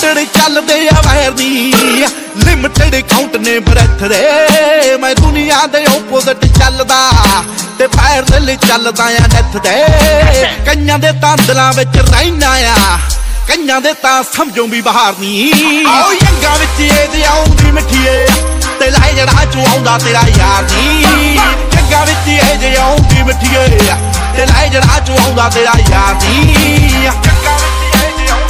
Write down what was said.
unlimited ਚੱਲਦੇ ਆ ਵੈਰ ਦੀ ਲਿਮਟਿਡ ਕਾਊਂਟ ਨੇ ਬ੍ਰੈਥ ਦੇ ਮੈਂ ਦੁਨੀਆ ਦੇ ਓਪੋਜ਼ਿਟ ਚੱਲਦਾ ਤੇ ਪੈਰਲਲ ਚੱਲਦਾ ਆ ਨੈਥ ਦੇ ਕਈਆਂ ਦੇ ਤਾਂ ਦਿਲਾਂ ਵਿੱਚ ਰਹਿਣਾ ਆ ਕਈਆਂ ਦੇ ਤਾਂ ਸਮਝੋਂ ਵੀ ਬਾਹਰ ਨਹੀਂ ਆਓ ਯੰਗਾਂ ਵਿੱਚ ਇਹ ਆਉਂਦੀ ਮਿੱਠੀਏ ਤੇ ਲੈ ਜੜਾ ਚੋਂ ਆਉਂਦਾ ਤੇਰਾ ਯਾਰ ਨਹੀਂ ਯੰਗਾਂ ਵਿੱਚ ਇਹ ਆਉਂਦੀ ਮਿੱਠੀਏ ਤੇ ਲੈ ਜੜਾ ਚੋਂ ਆਉਂਦਾ ਤੇਰਾ ਯਾਰ ਨਹੀਂ